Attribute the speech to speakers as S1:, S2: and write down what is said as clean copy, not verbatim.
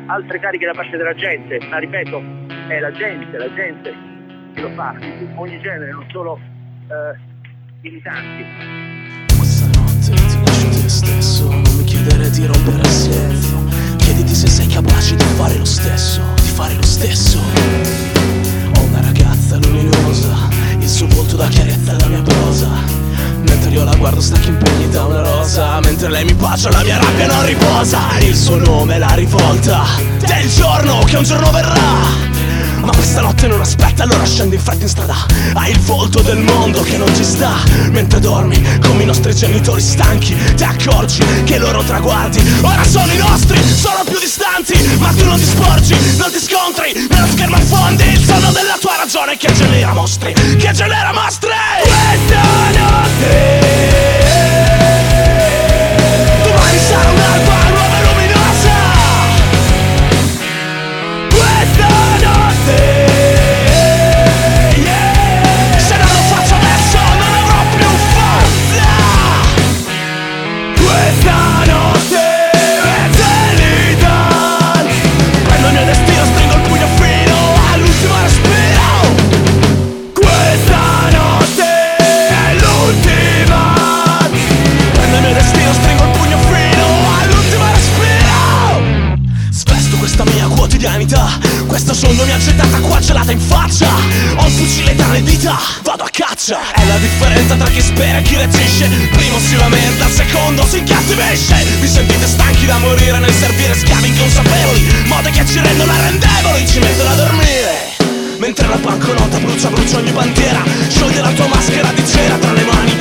S1: altre cariche da parte della gente, ma ripeto, è la gente che lo fa, di ogni genere, non solo militanti.
S2: Questa notte ti lascio te stesso, non mi chiedere di rompere il silenzio, chiediti se sei capace di fare lo stesso, Ho una ragazza luminosa, il suo volto da chiarezza alla mia prosa, mentre io la guardo stacchi impegni da una rosa, mentre lei mi bacia la mia rabbia non riposa. Il suo nome è la rivolta del giorno che un giorno verrà, ma questa notte non aspetta, allora scendo in fretta in strada. Hai il volto del mondo che non ci sta, mentre dormi come i nostri genitori stanchi, ti accorgi che i loro traguardi ora sono i nostri, sono più distanti, ma tu non ti sporgi, non ti scontri, nello schermo affondi il sonno della tua ragione che genera mostri, Questa notte domani sarà un'alba nuova e luminosa. Questa notte, se non lo faccio adesso non avrò più forza. Questa notte è gelida, prendo il mio destino, stringo il pugno fino all'ultimo respiro. Questa notte è l'ultima, prendo il mio destino, stringo il pugno fino all'ultimo respiro. Svesto questa mia quotidianità, questo sogno mi ha gettata qua gelata in faccia. Ho il fucile tra le dita, vado a caccia. È la differenza tra chi spera e chi reagisce. Primo si lamenta, il secondo si incattivisce. Vi sentite stanchi da morire nel servire schiavi inconsapevoli, mode che ci rendono arrendevoli, ci mettono a dormire. Mentre la banconota brucia ogni bandiera, scioglie la tua maschera di cera tra le mani